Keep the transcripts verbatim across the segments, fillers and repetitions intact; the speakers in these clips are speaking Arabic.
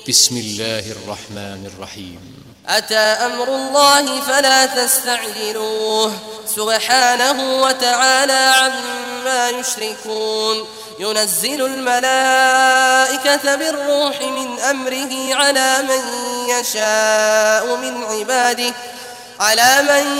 بسم الله الرحمن الرحيم. أتى أمر الله فلا تستعجلوه سبحانه وتعالى عما يشركون. ينزل الملائكة بالروح من أمره على من يشاء من عباده على من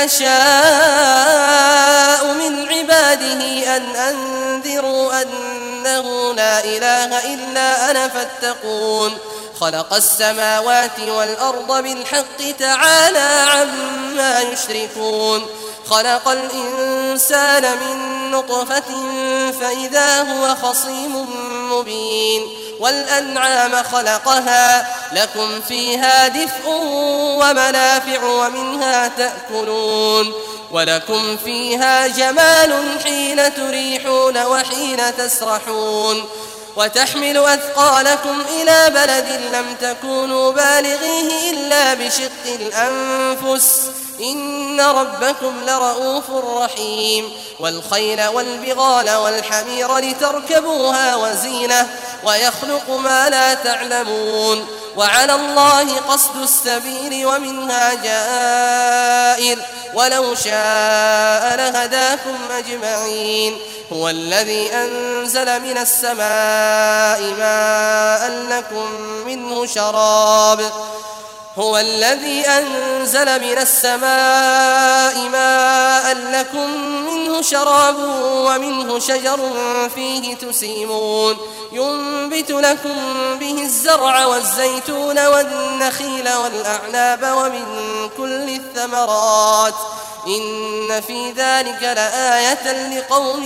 يشاء من عباده أن أنذروا أنه لا إله إلا أنا فاتقون. خلق السماوات والأرض بالحق تعالى عما يشركون. خلق الإنسان من نطفة فإذا هو خصيم مبين. والأنعام خلقها لكم فيها دفء ومنافع ومنها تأكلون ولكم فيها جمال حين تريحون وحين تسرحون. وتحمل أثقالكم إلى بلد لم تكونوا بالغيه إلا بشق الأنفس إن ربكم لرؤوف رحيم. والخيل والبغال والحمير لتركبوها وزينة ويخلق ما لا تعلمون. وعلى الله قصد السبيل ومنها جائر ولو شاء لهداكم أجمعين. هو الذي أنزل من السماء ماء لكم منه شراب هو الذي أنزل من السماء ماء لكم منه شراب ومنه شجر فيه تسيمون. ينبت لكم به الزرع والزيتون والنخيل والأعناب ومن كل الثمرات إن في ذلك لآية لقوم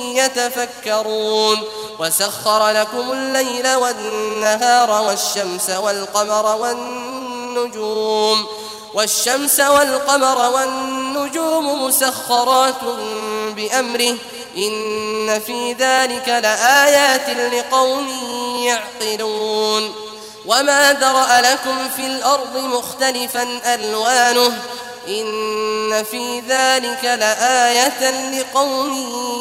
يتفكرون. وسخر لكم الليل والنهار والشمس والقمر والنجوم والشمس والقمر والنجوم مسخرات بأمره إن في ذلك لآيات لقوم يعقلون. وما ذرأ لكم في الأرض مختلفا ألوانه إن في ذلك لآية لقوم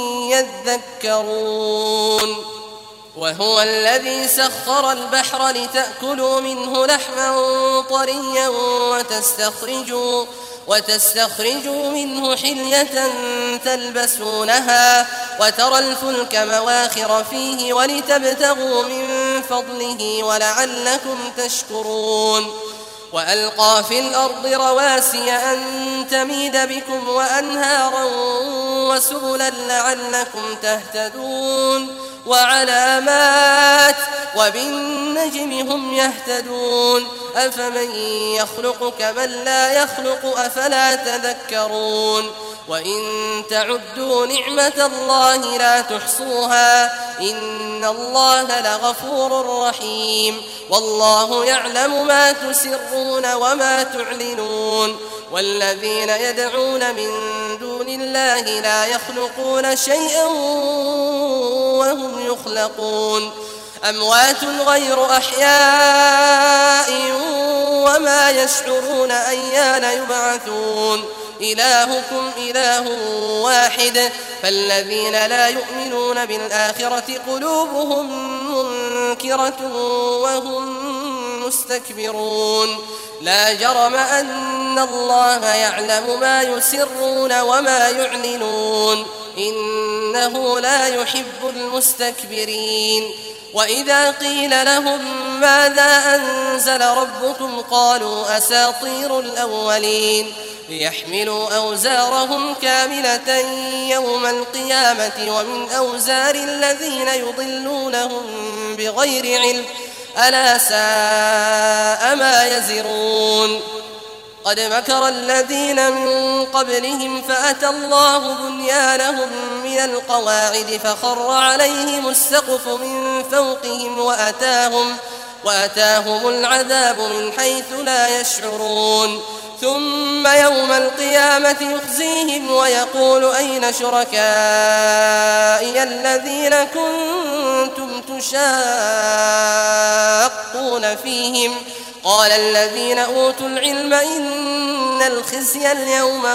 يذكرون. وهو الذي سخر البحر لتأكلوا منه لحما طريا وتستخرجوا, وتستخرجوا منه حلية تلبسونها وترى الفلك مواخر فيه ولتبتغوا من فضله ولعلكم تشكرون. وألقى في الأرض رواسي أن تميد بكم وأنهارا وسبلا لعلكم تهتدون. وعلامات وبالنجم هم يهتدون. أفمن يخلق كمن لا يخلق أفلا تذكرون. وإن تعدوا نعمة الله لا تحصوها إن الله لغفور رحيم. والله يعلم ما تسرون وما تعلنون. والذين يدعون من دون الله لا يخلقون شيئا وهم يخلقون أموات غير أحياء وما يشعرون أيان يبعثون. إلهكم إله واحد فالذين لا يؤمنون بالآخرة قلوبهم منكرة وهم مستكبرون. لا جرم أن الله يعلم ما يسرون وما يعلنون إنه لا يحب المستكبرين. وإذا قيل لهم ماذا أنزل ربكم قالوا أساطير الأولين ليحملوا أوزارهم كاملة يوم القيامة ومن أوزار الذين يضلونهم بغير علم ألا ساء ما يزرون. قد مكر الذين من قبلهم فأتى الله بنيانهم من القواعد فخر عليهم السقف من فوقهم وأتاهم, وأتاهم العذاب من حيث لا يشعرون. ثم يوم القيامة يخزيهم ويقول أين شركائي الذين كنتم تشاقون فيهم قال الذين أوتوا العلم إن الخزي اليوم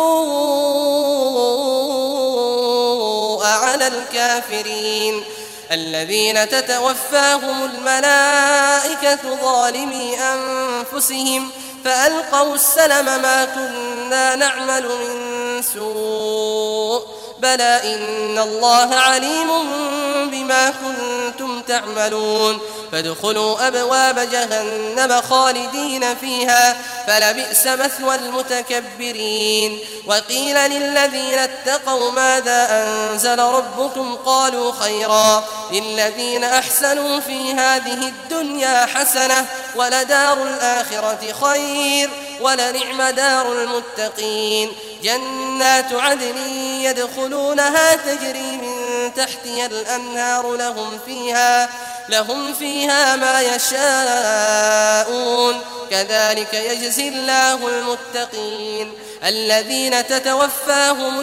والسوء على الكافرين الذين تتوفاهم الملائكة ظالمي أنفسهم فألقوا السلم ما كنا نعمل من سوء بلى إن الله عليم بما كنتم تعملون فادخلوا أبواب جهنم خالدين فيها فلبئس مثوى المتكبرين وقيل للذين اتقوا ماذا أنزل ربكم قالوا خيرا للذين أحسنوا في هذه الدنيا حسنة ولدار الآخرة خير ولنعم دار المتقين جنات عدن يدخلونها تجري من تحتها الأنهار لهم فيها لهم فيها ما يشاءون كذلك يجزي الله المتقين الذين تتوفاهم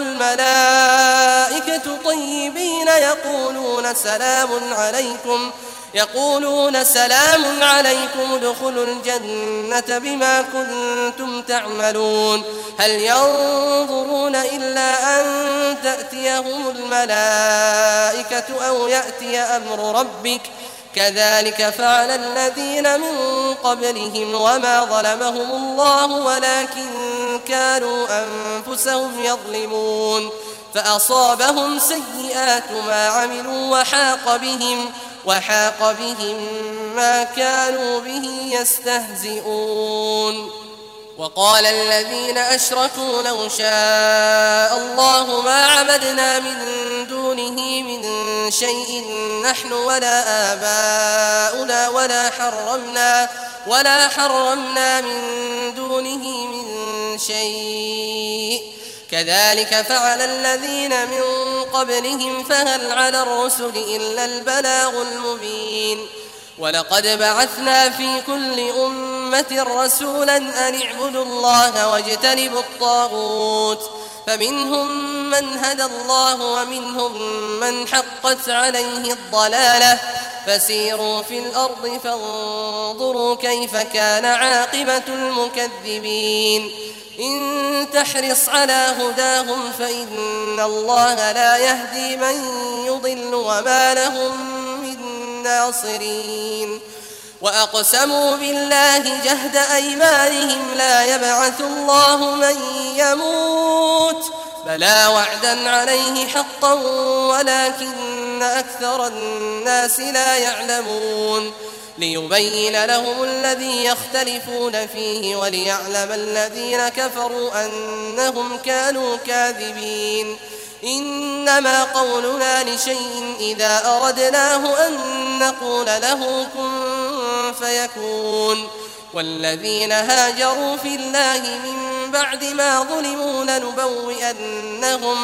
الملائكة طيبين يقولون سلام عليكم يقولون سلام عليكم ادخلوا الجنة بما كنتم تعملون هل ينظرون إلا أن تأتيهم الملائكة أو يأتي أمر ربك كذلك فعل الذين من قبلهم وما ظلمهم الله ولكن كانوا أنفسهم يظلمون فأصابهم سيئات ما عملوا وحاق بهم وحاق بهم ما كانوا به يستهزئون وقال الذين أشركوا لو شاء الله ما عبدنا من دونه من شيء نحن ولا آباؤنا ولا حرمنا ولا حرمنا من دونه من شيء كذلك فعل الذين من قبلهم فهل على الرسل إلا البلاغ المبين ولقد بعثنا في كل أمة رسولا أن اعبدوا الله واجتنبوا الطاغوت فمنهم من هدى الله ومنهم من حقت عليه الضلالة فسيروا في الأرض فانظروا كيف كان عاقبة المكذبين إن تحرص على هداهم فإن الله لا يهدي من يضل وما لهم من ناصرين وأقسموا بالله جهد أيمانهم لا يبعث الله من يموت بلى وعدا عليه حقا ولكن أكثر الناس لا يعلمون ليبين لهم الذي يختلفون فيه وليعلم الذين كفروا أنهم كانوا كاذبين إنما قولنا لشيء إذا أردناه أن نقول له كن فيكون والذين هاجروا في الله من بعد ما ظلموا لنبوئنهم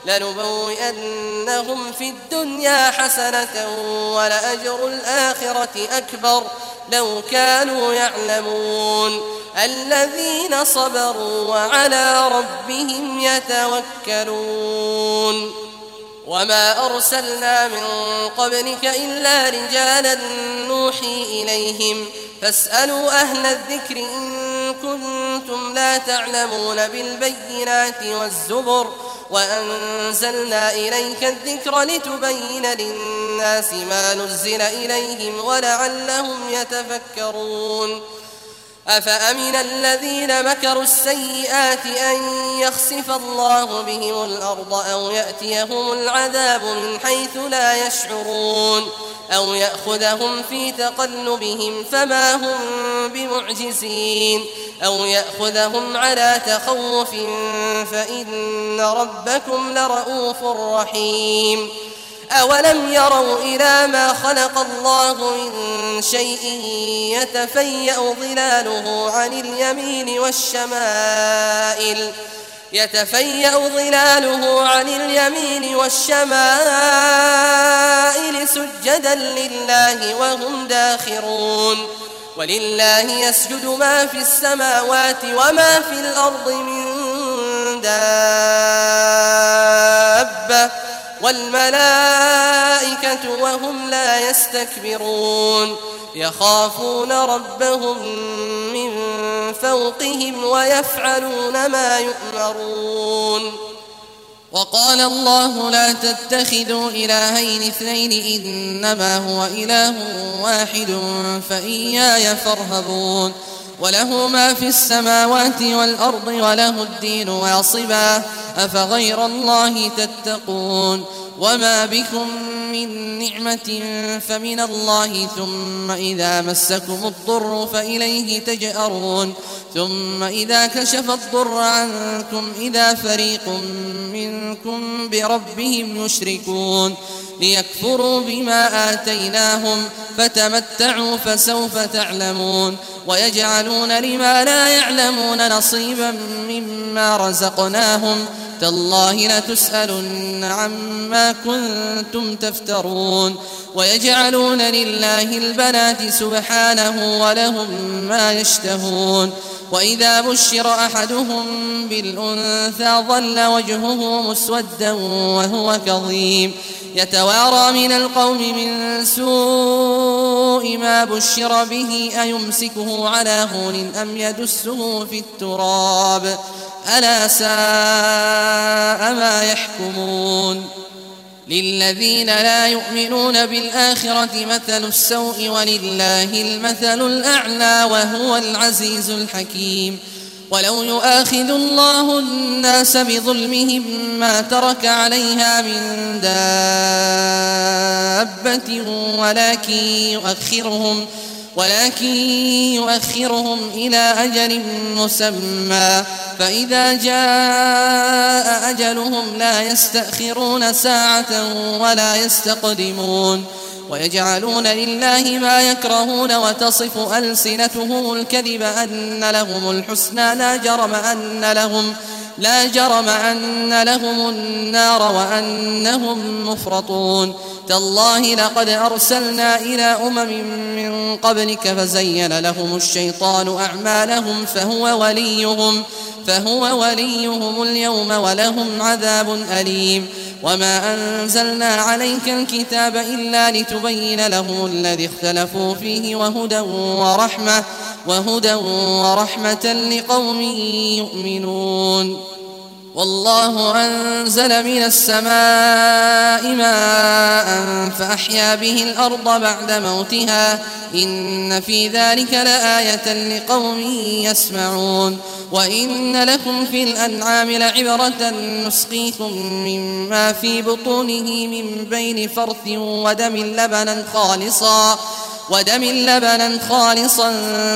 لنبوئنهم في الدنيا حسنة ولأجر الآخرة أكبر لو كانوا يعلمون الذين صبروا وعلى ربهم يتوكلون وما أرسلنا من قبلك إلا رجالا نوحي إليهم فاسألوا أهل الذكر إن كنتم لا تعلمون بالبينات والزبر وأنزلنا إليك الذكر لتبين للناس ما نزل إليهم ولعلهم يتفكرون أفأمن الذين مكروا السيئات أن يخسف الله بهم الأرض أو يأتيهم العذاب من حيث لا يشعرون أو يأخذهم في تقلبهم فما هم بمعجزين أو يأخذهم على تخوف فإن ربكم لرؤوف رحيم أولم يروا إلى ما خلق الله من شيء يتفيأ ظلاله عن اليمين والشمائل يتفيأ ظلاله عن اليمين والشمائل سجدا لله وهم داخرون ولله يسجد ما في السماوات وما في الأرض من دابة والملائكة وهم لا يستكبرون يخافون ربهم من فوقهم ويفعلون ما يؤمرون وقال الله لا تتخذوا إلهين اثنين إنما هو إله واحد فإياي فارهبون وله ما في السماوات والأرض وله الدين واصبا أفغير الله تتقون وما بكم من نعمة فمن الله ثم إذا مسكم الضر فإليه تجأرون ثم إذا كشف الضر عنكم إذا فريق منكم بربهم يشركون ليكفروا بما آتيناهم فتمتعوا فسوف تعلمون ويجعلون لما لا يعلمون نصيبا مما رزقناهم تالله لتسألن عما كنتم تفترون ويجعلون لله البنات سبحانه ولهم ما يشتهون وإذا بشر أحدهم بالأنثى ظل وجهه مسودا وهو كظيم يتوارى من القوم من سوء ما بشر به أيمسكه على هون أم يدسه في التراب ألا ساء ما يحكمون للذين لا يؤمنون بالآخرة مثل السوء ولله المثل الأعلى وهو العزيز الحكيم ولو يؤاخذ الله الناس بظلمهم ما ترك عليها من دابة ولكن يؤخرهم ولكن يؤخرهم إلى أجل مسمى فإذا جاء أجلهم لا يستأخرون ساعة ولا يستقدمون ويجعلون لله ما يكرهون وتصف ألسنتهم الكذب أن لهم الحسنى لا جرم أن لهم لا جرم أن لهم النار وأنهم مفرطون تالله لقد أرسلنا إلى أمم من قبلك فزين لهم الشيطان أعمالهم فهو وليهم فهو وليهم اليوم ولهم عذاب أليم وما أنزلنا عليك الكتاب إلا لتبين لهم الذي اختلفوا فيه وهدى ورحمة وهدى ورحمة لقوم يؤمنون والله أنزل من السماء ماء فأحيا به الأرض بعد موتها إن في ذلك لآية لقوم يسمعون وإن لكم في الأنعام لعبرة نسقيكم مما في بطونه من بين فرث ودم لبنا خالصا ودم لبنا خالصا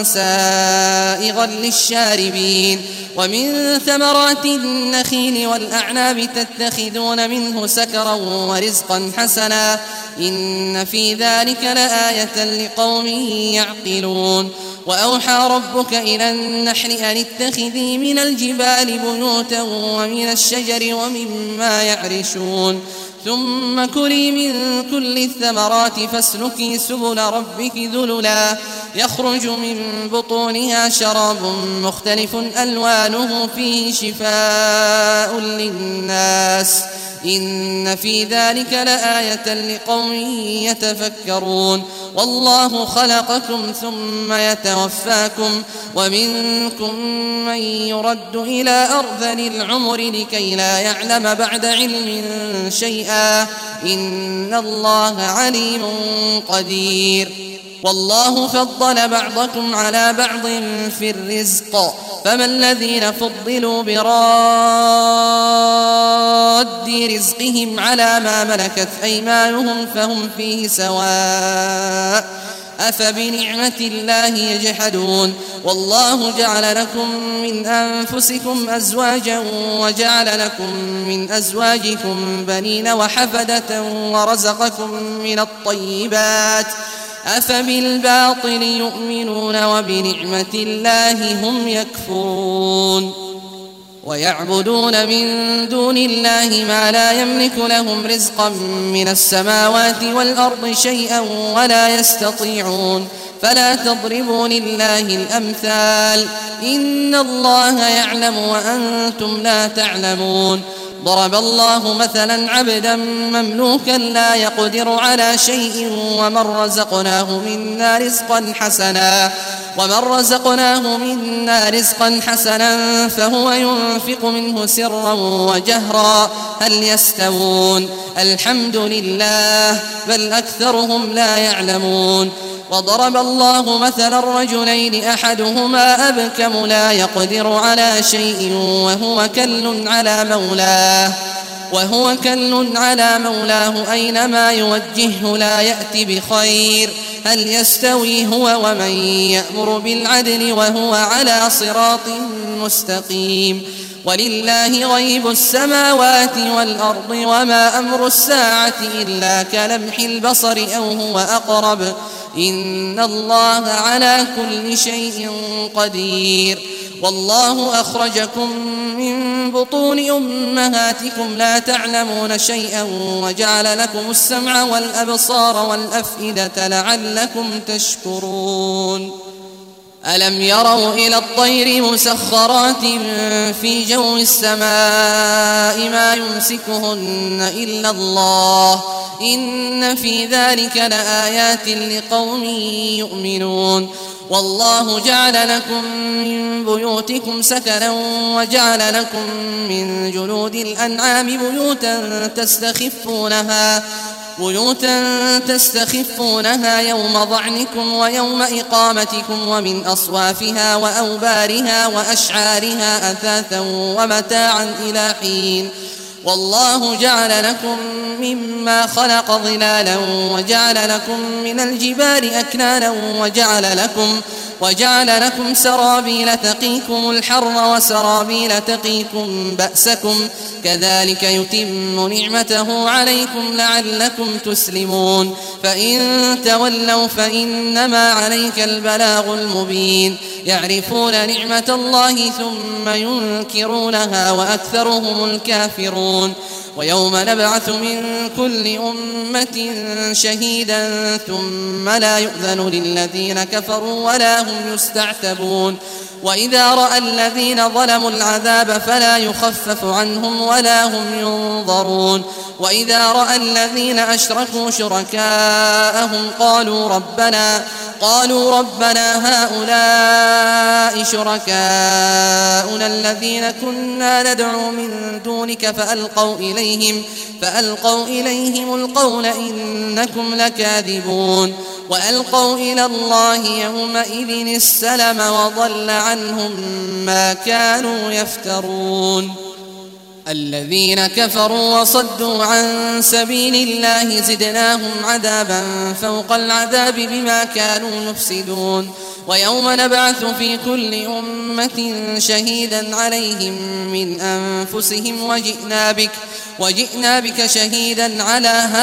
سائغا للشاربين ومن ثمرات النخيل والأعناب تتخذون منه سكرا ورزقا حسنا إن في ذلك لآية لقوم يعقلون وأوحى ربك إلى النحل أن اتخذي من الجبال بيوتا ومن الشجر ومما يعرشون ثم كلي من كل الثمرات فاسلكي سبل ربك ذللا يخرج من بطونها شراب مختلف ألوانه فيه شفاء للناس إن في ذلك لآية لقوم يتفكرون والله خلقكم ثم يتوفاكم ومنكم من يرد إلى أرذل العمر لكي لا يعلم بعد علم شيئا إن الله عليم قدير والله فضل بعضكم على بعض في الرزق فما الذين فضلوا براد رزقهم على ما ملكت أيمانهم فهم فيه سواء أفبنعمة الله يجحدون والله جعل لكم من أنفسكم أزواجا وجعل لكم من أزواجكم بنين وحفدة ورزقكم من الطيبات أفبالباطل يؤمنون وبنعمة الله هم يكفرون ويعبدون من دون الله ما لا يملك لهم رزقا من السماوات والأرض شيئا ولا يستطيعون فلا تضربوا لله الأمثال إن الله يعلم وأنتم لا تعلمون ضرب الله مثلا عبدا مملوكا لا يقدر على شيء ومن رزقناه منا رزقا حسنا ومن رزقناه منا رزقا حسنا فهو ينفق منه سرا وجهرا هل يستوون الحمد لله بل أكثرهم لا يعلمون وضرب الله مثلا الرجلين أحدهما أبكم لا يقدر على شيء وهو كل على مولاه وهو كل على مولاه أينما يوجهه لا يأتي بخير هل يستوي هو ومن يأمر بالعدل وهو على صراط مستقيم ولله غيب السماوات والأرض وما أمر الساعة إلا كلمح البصر أو هو أقرب إن الله على كل شيء قدير والله أخرجكم من بطون أمهاتكم لا تعلمون شيئا وجعل لكم السمع والأبصار والأفئدة لعلكم تشكرون ألم يروا إلى الطير مسخرات في جو السماء ما يمسكهن إلا الله إن في ذلك لآيات لقوم يؤمنون والله جعل لكم من بيوتكم سكنا وجعل لكم من جلود الأنعام بيوتا تستخفونها بيوتا تستخفونها يوم ضعنكم ويوم إقامتكم ومن أصوافها وأوبارها وأشعارها أثاثا ومتاعا إلى حين والله جعل لكم مما خلق ظلالا وجعل لكم من الجبال أكنانا وجعل لكم وجعل لكم سرابيل تقيكم الحر وسرابيل تقيكم بأسكم كذلك يتم نعمته عليكم لعلكم تسلمون فإن تولوا فإنما عليك البلاغ المبين يعرفون نعمة الله ثم ينكرونها وأكثرهم الكافرون ويوم نبعث من كل أمة شهيدا ثم لا يؤذن للذين كفروا ولا هم يستعتبون وإذا رأى الذين ظلموا العذاب فلا يخفف عنهم ولا هم ينظرون وإذا رأى الذين أشركوا شركاءهم قالوا ربنا قالوا ربنا هؤلاء شركاؤنا الذين كنا ندعو من دونك فألقوا إليهم فألقوا إليهم القول إنكم لكاذبون وألقوا إلى الله يومئذ السلم وضل عنهم ما كانوا يفترون الذين كفروا وصدوا عن سبيل الله زدناهم عذابا فوق العذاب بما كانوا يفسدون ويوم نبعث في كل أمة شهيدا عليهم من أنفسهم وجئنا بك وجئنا بك شهيدا على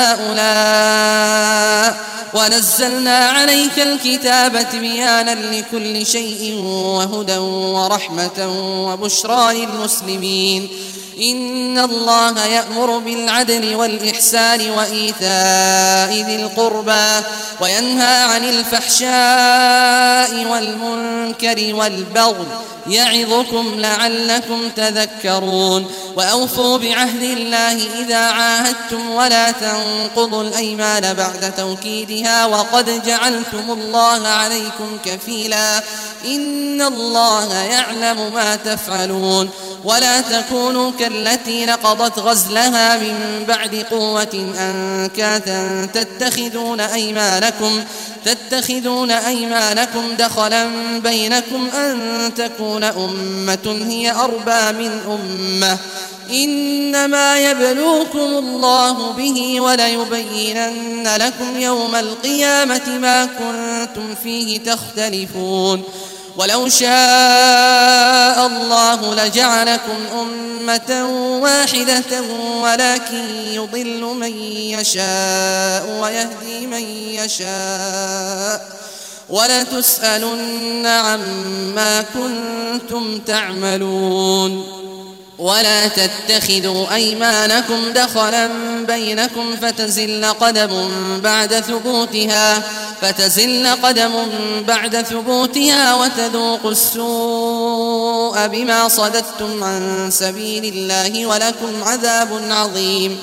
هؤلاء ونزلنا عليك الكتاب تبيانا لكل شيء وهدى ورحمة وبشرى للمسلمين إن الله يأمر بالعدل والإحسان وإيتاء ذي القربى وينهى عن الفحشاء والمنكر والبغي يعظكم لعلكم تذكرون وأوفوا بعهد الله إذا عاهدتم ولا تنقضوا الأيمان بعد توكيدها وقد جعلتم الله عليكم كفيلا إن الله يعلم ما تفعلون ولا تكونوا كالتي نقضت غزلها من بعد قوة أنكاثا تتخذون أيمانكم تتخذون أيمانكم دخلا بينكم أن تكون أمة هي أربى من أمة إنما يبلوكم الله به وليبينن لكم يوم القيامة ما كنتم فيه تختلفون ولو شاء الله لجعلكم أمة واحدة ولكن يضل من يشاء ويهدي من يشاء ولتسألن عما كنتم تعملون ولا تتخذوا أيمانكم دخلا بينكم فتزل قدم بعد ثبوتها فتزل قدم بعد ثبوتها وتذوقوا السوء بما صددتم عن سبيل الله ولكم عذاب عظيم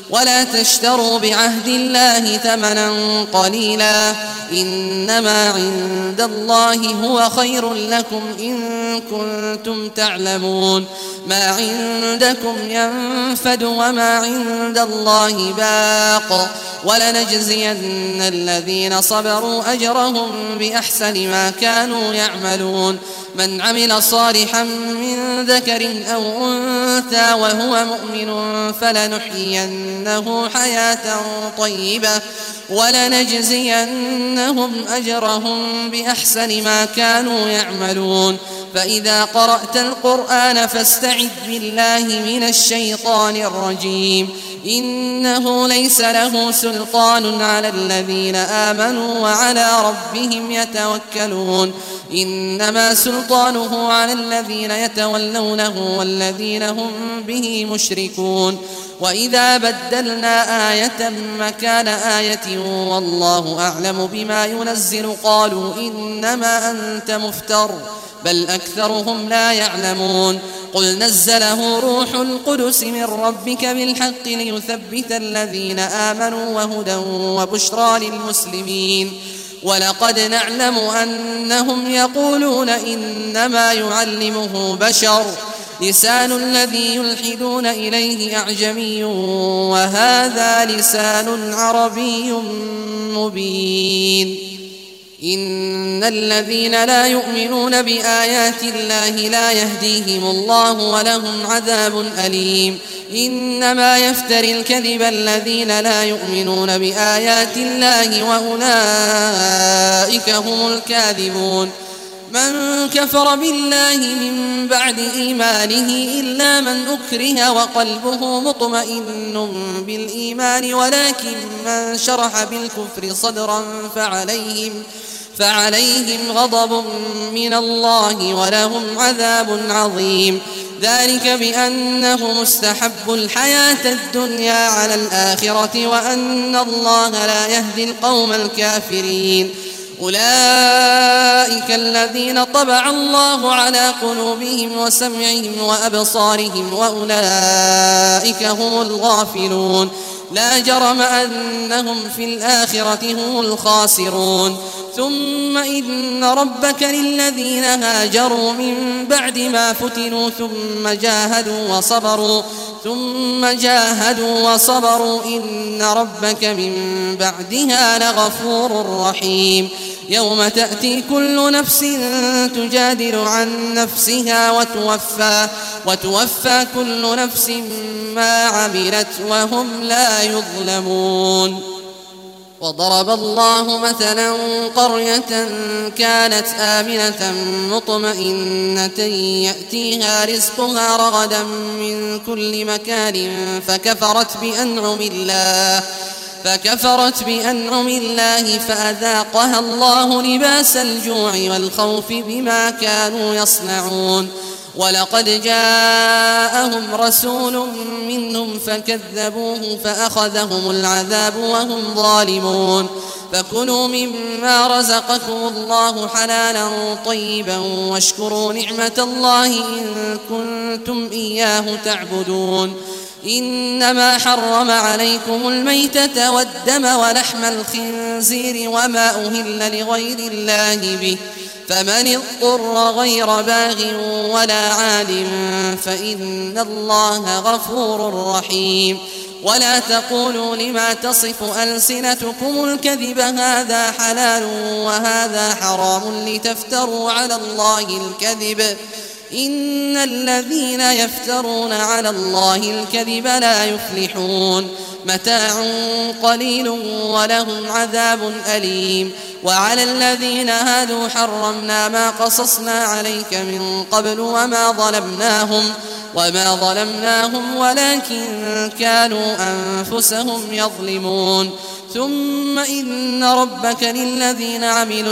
ولا تشتروا بعهد الله ثمنا قليلا إنما عند الله هو خير لكم إن كنتم تعلمون ما عندكم ينفد وما عند الله باق ولنجزين الذين صبروا أجرهم بأحسن ما كانوا يعملون من عمل صالحا من ذكر أو أنثى وهو مؤمن فلنحيينه حياة طيبة ولنجزينهم أجرهم بأحسن ما كانوا يعملون فإذا قرأت القرآن فاستعذ بالله من الشيطان الرجيم إنه ليس له سلطان على الذين آمنوا وعلى ربهم يتوكلون إنما سلطانه على الذين يتولونه والذين هم به مشركون وإذا بدلنا آية مكان آية والله أعلم بما ينزل قالوا إنما أنت مفتر بل أكثرهم لا يعلمون قل نزله روح القدس من ربك بالحق ليثبت الذين آمنوا وهدى وبشرى للمسلمين ولقد نعلم أنهم يقولون إنما يعلمه بشر لسان الذي يلحدون إليه أعجمي وهذا لسان عربي مبين إن الذين لا يؤمنون بآيات الله لا يهديهم الله ولهم عذاب أليم إنما يفتري الكذب الذين لا يؤمنون بآيات الله وأولئك هم الكاذبون من كفر بالله من بعد إيمانه إلا من أكره وقلبه مطمئن بالإيمان ولكن من شرح بالكفر صدرا فعليهم فعليهم غضب من الله ولهم عذاب عظيم ذلك بأنه مستحب الحياة الدنيا على الآخرة وأن الله لا يهدي القوم الكافرين أولئك الذين طبع الله على قلوبهم وسمعهم وأبصارهم وأولئك هم الغافلون لا جرم أنهم في الآخرة هم الخاسرون ثم إن ربك للذين هاجروا من بعد ما فتنوا ثم جاهدوا وصبروا ثم جاهدوا وصبروا إن ربك من بعدها لغفور رحيم يوم تأتي كل نفس تجادل عن نفسها وتوفى وتوفى كل نفس ما عملت وهم لا يظلمون وضرب الله مثلا قرية كانت آمنة مطمئنة يأتيها رزقها رغدا من كل مكان فكفرت بأنعم الله فكفرت بأنعم الله فأذاقها الله لباس الجوع والخوف بما كانوا يصنعون ولقد جاءهم رسول منهم فكذبوه فأخذهم العذاب وهم ظالمون فكلوا مما رزقكم الله حلالا طيبا واشكروا نعمة الله إن كنتم إياه تعبدون إنما حرم عليكم الميتة والدم ولحم الخنزير وما أهل لغير الله به فمن اضطر غير باغ ولا عاد فإن الله غفور رحيم ولا تقولوا لما تصف ألسنتكم الكذب هذا حلال وهذا حرام لتفتروا على الله الكذب إن الذين يفترون على الله الكذب لا يفلحون متاع قليل ولهم عذاب أليم وعلى الذين هادوا حرمنا ما قصصنا عليك من قبل وما ظلمناهم وما ظلمناهم ولكن كانوا أنفسهم يظلمون ثم إن ربك للذين عملوا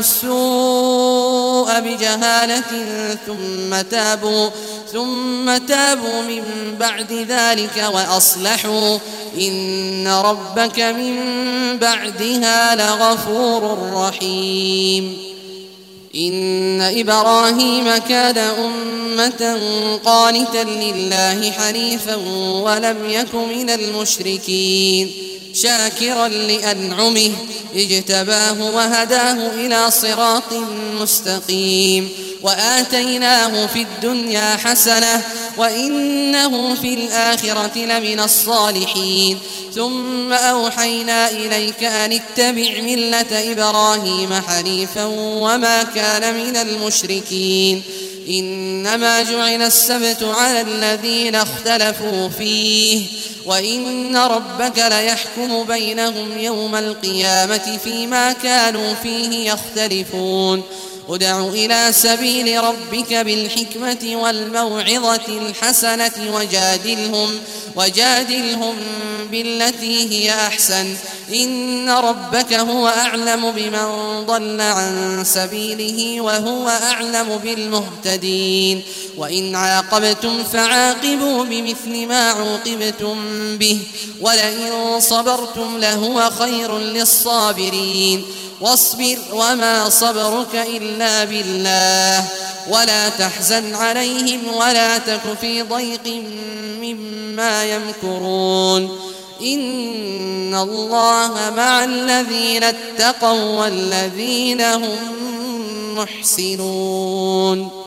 السوء بجهالة ثم تابوا ثم تابوا من بعد ذلك وأصلحوا إن ربك من بعدها لغفور رحيم إن إبراهيم كان أمة قانتا لله حنيفا ولم يك من المشركين شاكرا لأنعمه اجتباه وهداه إلى صراط مستقيم وآتيناه في الدنيا حسنة وإنه في الآخرة لمن الصالحين ثم أوحينا إليك أن اتبع ملة إبراهيم حنيفا وما كان من المشركين إنما جعل السبت على الذين اختلفوا فيه وإن ربك ليحكم بينهم يوم القيامة فيما كانوا فيه يختلفون ادع إلى سبيل ربك بالحكمة والموعظة الحسنة وجادلهم, وجادلهم بالتي هي أحسن إن ربك هو أعلم بمن ضل عن سبيله وهو أعلم بالمهتدين وإن عاقبتم فعاقبوا بمثل ما عوقبتم به ولئن صبرتم لهو خير للصابرين واصبر وما صبرك إلا بالله ولا تحزن عليهم ولا تك في ضيق مما يمكرون إن الله مع الذين اتقوا والذين هم محسنون.